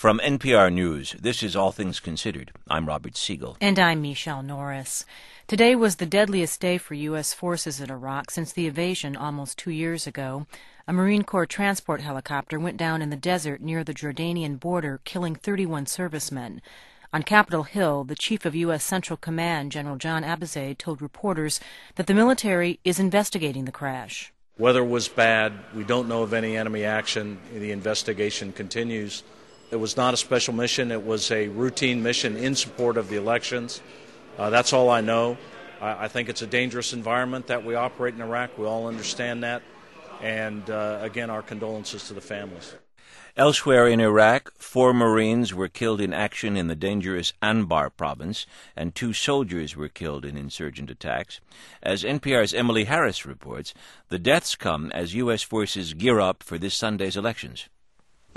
From NPR News, this is All Things Considered. I'm Robert Siegel. And I'm Michelle Norris. Today was the deadliest day for U.S. forces in Iraq since the invasion almost 2 years ago. A Marine Corps transport helicopter went down in the desert near the Jordanian border, killing 31 servicemen. On Capitol Hill, the chief of U.S. Central Command, General John Abizaid, told reporters that the military is investigating the crash. Weather was bad. We don't know of any enemy action. The investigation continues. It was not a special mission. It was a routine mission in support of the elections. That's all I know. I think it's a dangerous environment that we operate in Iraq. We all understand that. And again, our condolences to the families. Elsewhere in Iraq, 4 Marines were killed in action in the dangerous Anbar province, and 2 soldiers were killed in insurgent attacks. As NPR's Emily Harris reports, the deaths come as U.S. forces gear up for this Sunday's elections. The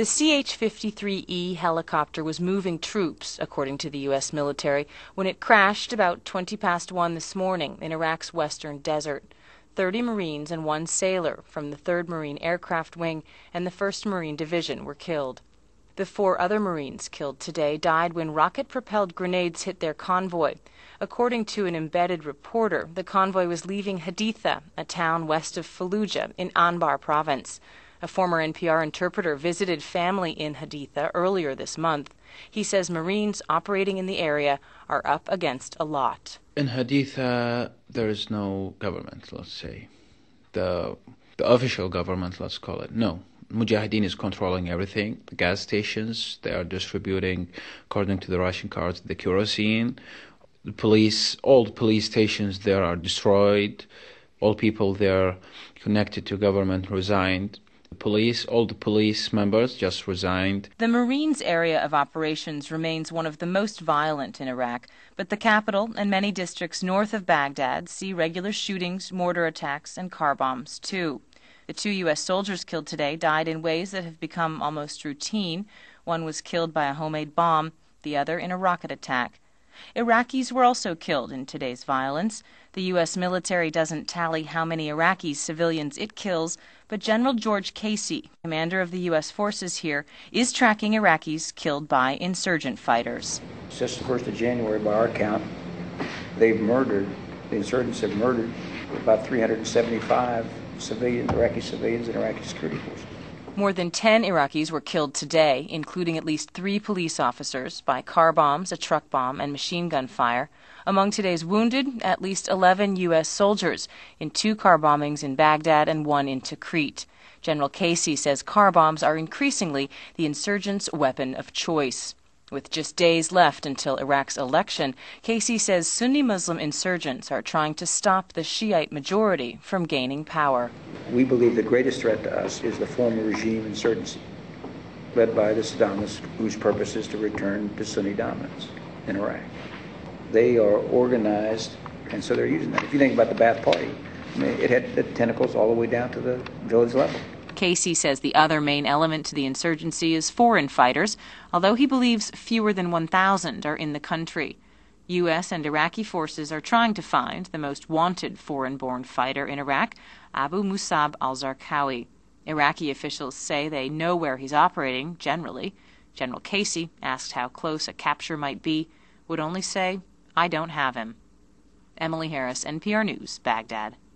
CH-53E helicopter was moving troops, according to the U.S. military, when it crashed about 1:20 this morning in Iraq's western desert. 30 Marines and 1 sailor from the 3rd Marine Aircraft Wing and the 1st Marine Division were killed. The 4 other Marines killed today died when rocket-propelled grenades hit their convoy. According to an embedded reporter, the convoy was leaving Haditha, a town west of Fallujah in Anbar province. A former NPR interpreter visited family in Haditha earlier this month. He says Marines operating in the area are up against a lot. In Haditha, there is no government, let's say. The official government, let's call it. No. Mujahideen is controlling everything. The gas stations, they are distributing, according to the Russian cards, the kerosene. The police, all the police stations there are destroyed. All people there connected to government resigned. All the police members just resigned. The Marines' area of operations remains one of the most violent in Iraq, but the capital and many districts north of Baghdad see regular shootings, mortar attacks, and car bombs, too. The 2 U.S. soldiers killed today died in ways that have become almost routine. One was killed by a homemade bomb, the other in a rocket attack. Iraqis were also killed in today's violence. The U.S. military doesn't tally how many Iraqi civilians it kills, but General George Casey, commander of the U.S. forces here, is tracking Iraqis killed by insurgent fighters. Since the 1st of January, by our count, the insurgents have murdered about 375 Iraqi civilians and Iraqi security forces. More than 10 Iraqis were killed today, including at least 3 police officers, by car bombs, a truck bomb, and machine gun fire. Among today's wounded, at least 11 U.S. soldiers in 2 car bombings in Baghdad and 1 in Tikrit. General Casey says car bombs are increasingly the insurgents' weapon of choice. With just days left until Iraq's election, Casey says Sunni Muslim insurgents are trying to stop the Shiite majority from gaining power. We believe the greatest threat to us is the former regime insurgency, led by the Saddamists, whose purpose is to return to Sunni dominance in Iraq. They are organized, and so they're using that. If you think about the Ba'ath Party, it had the tentacles all the way down to the village level. Casey says the other main element to the insurgency is foreign fighters, although he believes fewer than 1,000 are in the country. U.S. and Iraqi forces are trying to find the most wanted foreign-born fighter in Iraq, Abu Musab al-Zarqawi. Iraqi officials say they know where he's operating, generally. General Casey, asked how close a capture might be, would only say, "I don't have him." Emily Harris, NPR News, Baghdad.